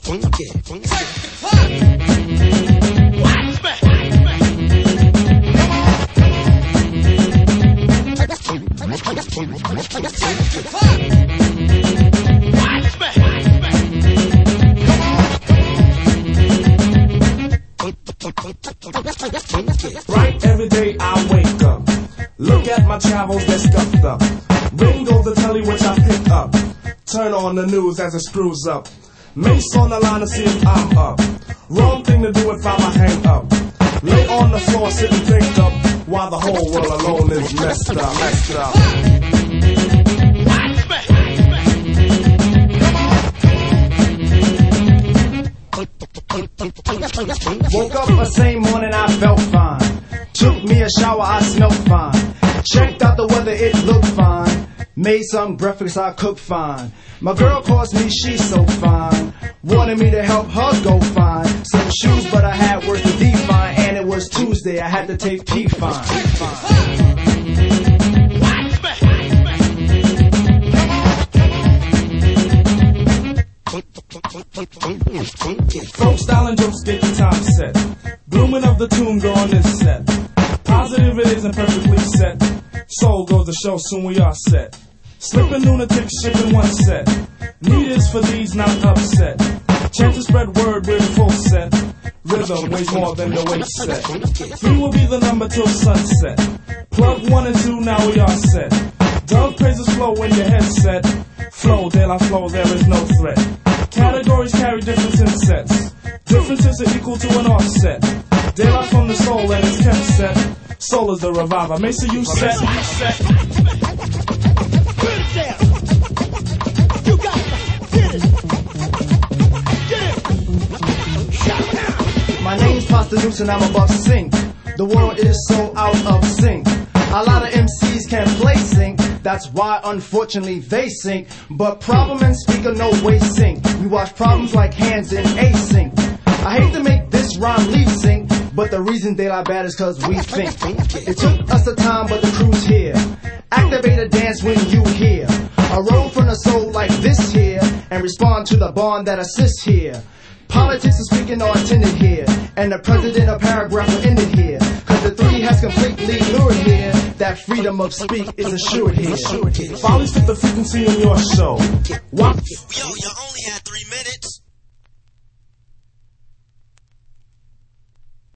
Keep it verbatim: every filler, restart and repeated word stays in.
Right, every day I wake up, look at my travels, they're scuffed up. Ring goes the telly which I pick up. Turn on the news as it screws up. Mace on the line to see if I'm up. Wrong thing to do if I'm a hang up. Lay on the floor, sit and think up, while the whole world alone is messed up, messed up. Woke up the same morning, I felt fine. Took me a shower, I smelled fine. Checked out the weather, it looked fine. Made some breakfast, I cooked fine. My girl calls me, she's so fine. Wanted me to help her go find some shoes, but I had work to define. And it was Tuesday, I had to take P-Fine. Folk style and jokes get the time set. Blooming of the tomb go on this set. Positive it isn't perfectly set. Soul goes to show, soon we are set. Slipping lunatics, shipping one set. Need is for these, not upset. Chance to spread word with full set. Rhythm weighs more than the weight set. Three will be the number till sunset. Plug one and two, now we are set. Dove praises flow in your headset. Flow, de la flow, there is no threat. Categories carry difference in sets. Differences are equal to an offset. De la from the soul and it's kept set. Soul is the reviver. Mesa, you set. You set. Put it down. You got it. Get it. Get it. Shout out. My name's Pasta Noose and I'm above sync. The world is so out of sync. A lot of M Cs can't play sync. That's why unfortunately they sink. But problem and speaker no way sync. We watch problems like hands in async. I hate to make this rhyme lead sync, but the reason they lie bad is cause we think. It took us a time, but the crew's here. Activate a dance when you hear a roll from the soul like this here, and respond to the bond that assists here. Politics is speaking or attended here, and the president a paragraph will end it here. Cause the three has completely lured here. That freedom of speak is assured here. Follies fit the frequency in your show. What? Yo, you only had three minutes.